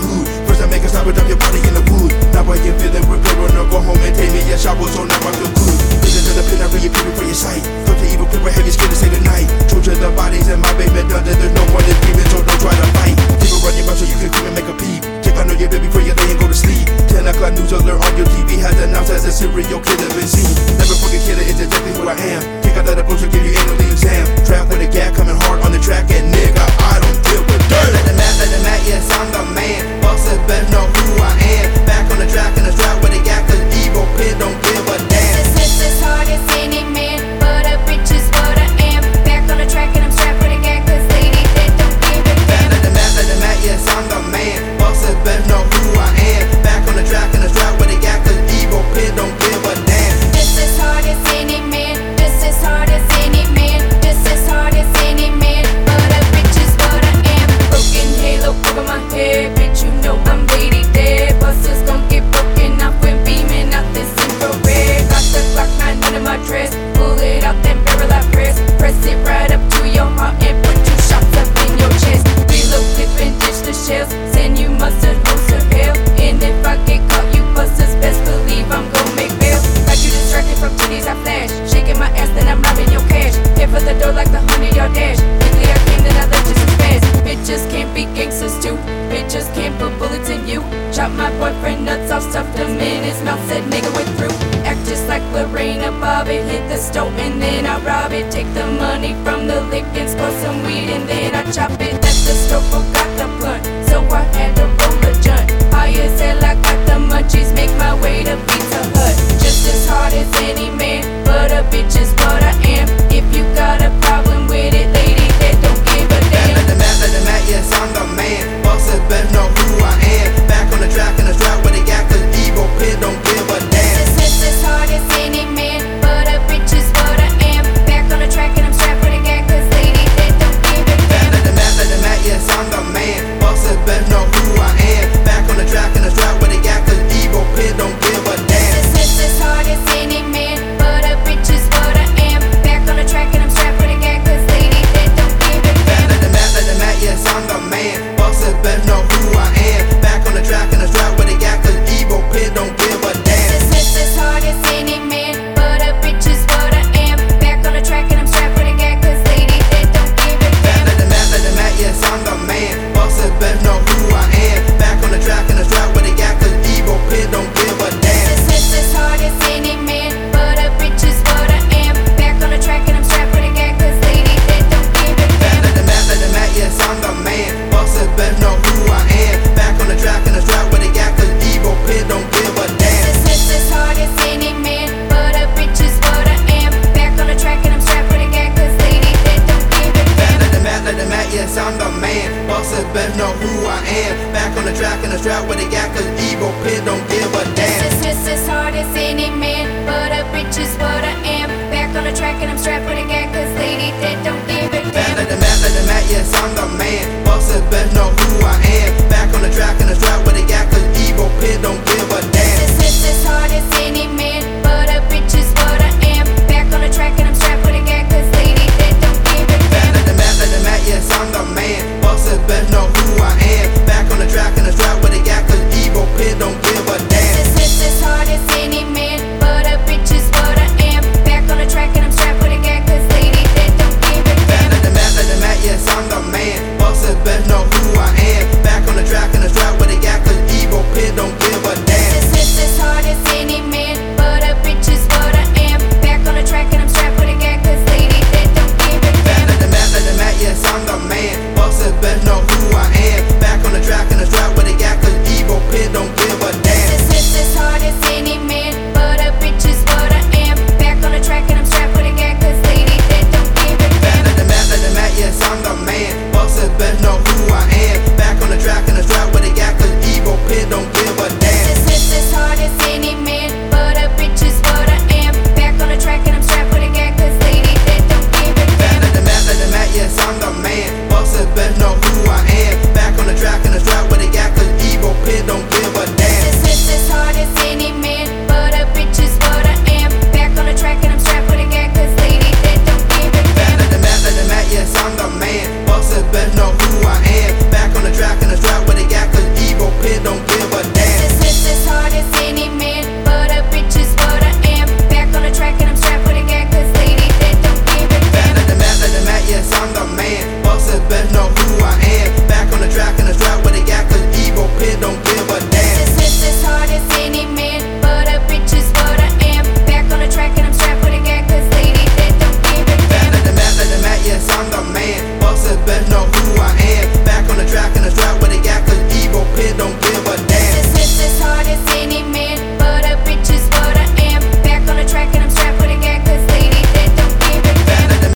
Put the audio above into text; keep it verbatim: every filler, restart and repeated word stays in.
hood. First I make a stop and drop your body in the wood. Now I can feel it, we're going to go home and take me a shower, so now I feel good. Listen to the pen, I read your people for your sight. Come to evil people, heavy skin to say goodnight. True to the bodies in my basement dungeon, there's no one that's breathing, so don't try to fight. People run your mouth so you can come and make a peep. Check on your baby before you lay and go to sleep. Ten o'clock news alert on your T V has announced as a serial killer been seen. Never fucking killer, it's exactly who I am. Kick out that approach to give you annual exam. Trap with a gap coming hard on the track, and nigga, I don't deal with dirt. Let the mat, let the mat, yes, I'm the man. Bosses best know who I am. Back on the track in the strap with a gap, cause evil pit don't give a damn. This is as hard as any man, but a bitch is what I am. Back on the track and I'm strapped with a gap, cause lady, they don't give a damn. Let the mat, let the mat, yes, I'm the man. Bosses best know who I am. Back on the track in the strap with a gap, cause evil pit don't give a damn. This is hard as any man, this is hard as any man, this is hard as any man, but a bitch is what I am. Broken halo over my head, bitch, you know I'm lady dead. Busters gon' get broken off when beaming out this infrared. Got the Glock nine under my dress, pull it out, then barrel I press. Press it right up to your heart and put two shots up in your chest. Reload, clip and ditch the shells, send you mustard, host to hell. And if I get caught, you busters best believe I'm gon' make bail. Got you distracted from titties I flash, shaking my ass, then I'm robbing your cash. Head for the door like the hundred yard dash. Quickly I came, then I left just as fast. Bitches can't be gangsters too, bitches can't put bullets in you. Chop my boyfriend nuts off, stuffed him in his mouth, said nigga we're through. Act just like Lorena Bobbitt, hit the stove and then I rob it. Take the money from the lick and spoil some weed and then I chop it. At the store, forgot the blunt, so I had to roll a joint. High as hell, I got the munchies, make my way to Pizza Hut. Just as hard as any man, but a bitch is what I am. If you got a problem with it, lady, they don't give a damn. Let the mat, let the mat, yes, I'm the man. Bosses best know who I am. Back on the track in the strap with a gap, cause evil pit don't give a damn. This is as hard as any man, but a bitch is what I am. Back on the track and I'm strapped with a gap, cause lady, they don't give a damn. Let the mat, let the mat, yes, I'm the man. Bosses best know who I am. Back on the track in the strap with a gap, cause evil pit don't give a damn. This is as hard as any man, but a bitch is what I am. Back on the track and I'm strapped with a gap, cause lady, they don't give a damn. Let the mat, let the mat, yes, I'm the man. Bosses best know who I am. Back on the track in the strap with a gap, cause evil pit don't give a damn. This is as hard as any man, but a bitch is what I am. Back on the track and I'm strapped with a gap, cause lady, they don't give a damn. Let the mat, let the mat, yes, I'm the man. Bosses best know who I am. Back on the track in the strap with a gap, cause evil pit don't give a damn. This is as hard as any man, but a bitch is what I am. Back on the track and I'm strapped with a gap, cause lady, they don't give a damn. Let the mat, let the mat, yes, I'm the man. Bosses best know who I am. Back on the track in the strap with a gap, cause evil pit don't give a damn. This is as hard as any man, but a bitch is what I am. Back on the track and I'm strapped with a gap, cause lady, they don't give a damn. Let the mat, let the mat, yes, I'm the man. Bosses best know who I am. Back on the track in the strap with a gap, cause evil pit don't give a damn. This is as hard as any man, but a bitch is what I am. Back on the track and I'm strapped with a gap, cause lady, they don't give a damn. Let the mat, let the mat, yes, I'm the man. Bosses best know who I am. Back on the track in the strap with a gap, cause evil pit don't give a damn. This is as hard as any man, but a bitch is what I am. Back on the track and I'm strapped with a gap, cause lady, they don't give a damn. Let the mat, let the mat, yes, I'm the man. Bosses best know who I am. Back on the track in the strap with a gap, cause evil pit don't give a damn. This is as hard as any man, but a bitch is what I am. Back on the track and I'm strapped with a gap, cause lady, they don't give a damn. Let the mat, let the mat, yes, I'm the man. Bosses best know who I am. who I